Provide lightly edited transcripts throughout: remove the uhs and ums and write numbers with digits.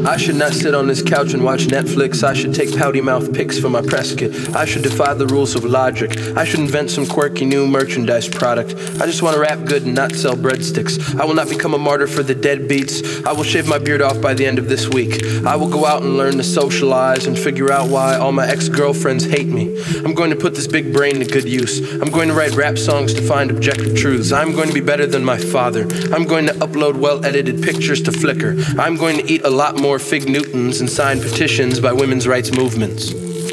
I should not sit on this couch and watch Netflix. I should take pouty mouth pics for my press kit. I should defy the rules of logic. I should invent some quirky new merchandise product. I just want to rap good and not sell breadsticks. I will not become a martyr for the deadbeats. I will shave my beard off by the end of this week. I will go out and learn to socialize and figure out why all my ex-girlfriends hate me. I'm going to put this big brain to good use. I'm going to write rap songs to find objective truths. I'm going to be better than my father. I'm going to upload well-edited pictures to Flickr. I'm going to eat a lot more Fig Newtons and sign petitions by women's rights movements.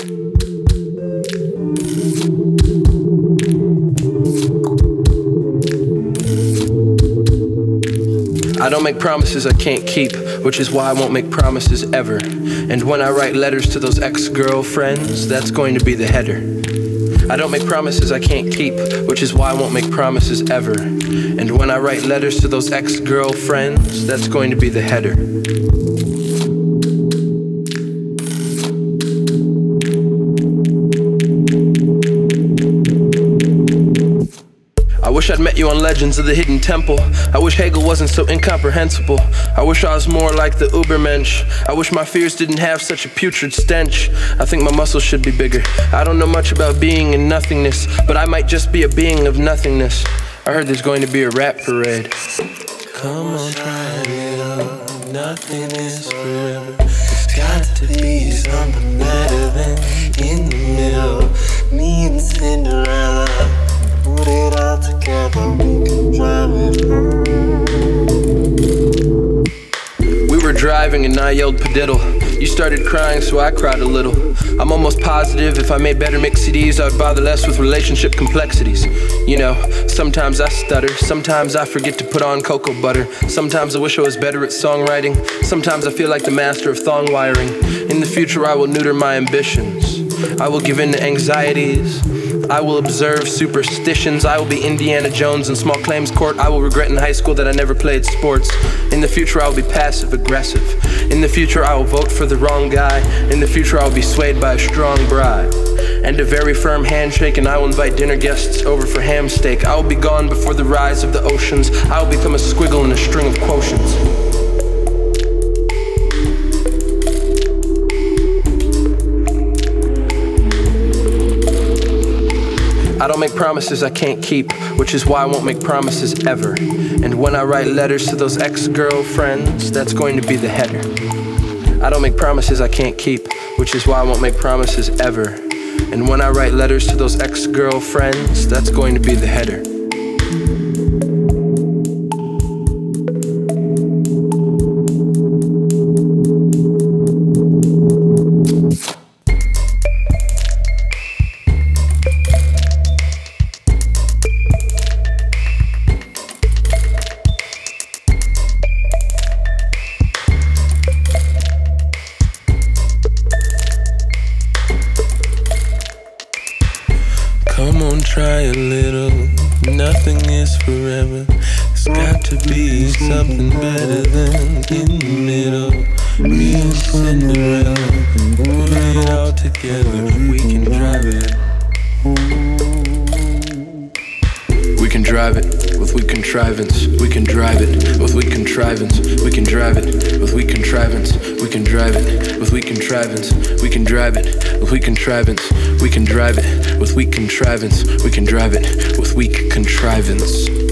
I don't make promises I can't keep, which is why I won't make promises ever. And when I write letters to those ex-girlfriends, that's going to be the header. I don't make promises I can't keep, which is why I won't make promises ever. And when I write letters to those ex-girlfriends, that's going to be the header. I wish I'd met you on Legends of the Hidden Temple. I wish Hegel wasn't so incomprehensible. I wish I was more like the Ubermensch. I wish my fears didn't have such a putrid stench. I think my muscles should be bigger. I don't know much about being and nothingness, but I might just be a being of nothingness. I heard there's going to be a rap parade. Come on, try it out. Nothing is forever. It's got to be something better than in the middle. Me and Cinderella. Put it all together, we can drive it home. We were driving and I yelled padiddle. You started crying, so I cried a little. I'm almost positive if I made better mix CDs, I'd bother less with relationship complexities. You know, sometimes I stutter, sometimes I forget to put on cocoa butter. Sometimes I wish I was better at songwriting. Sometimes I feel like the master of thong wiring. In the future I will neuter my ambitions. I will give in to anxieties. I will observe superstitions. I will be Indiana Jones in small claims court. I will regret in high school that I never played sports. In the future I will be passive aggressive. In the future I will vote for the wrong guy. In the future I will be swayed by a strong bribe and a very firm handshake, and I will invite dinner guests over for ham steak. I will be gone before the rise of the oceans. I will become a squiggle in a string of quotients. I don't make promises I can't keep, which is why I won't make promises ever. And when I write letters to those ex-girlfriends, that's going to be the header. I don't make promises I can't keep, which is why I won't make promises ever. And when I write letters to those ex-girlfriends, that's going to be the header. Come on, try a little. Nothing is forever. It's got to be something better than in the middle. Me and Cinderella, put it all together. We can drive it. We can drive it with weak contrivance. We can drive it with weak contrivance. We can drive it with weak contrivance. We can drive it with weak contrivance. We can drive it with weak contrivance. We can drive it with weak contrivance. We can drive it with weak contrivance.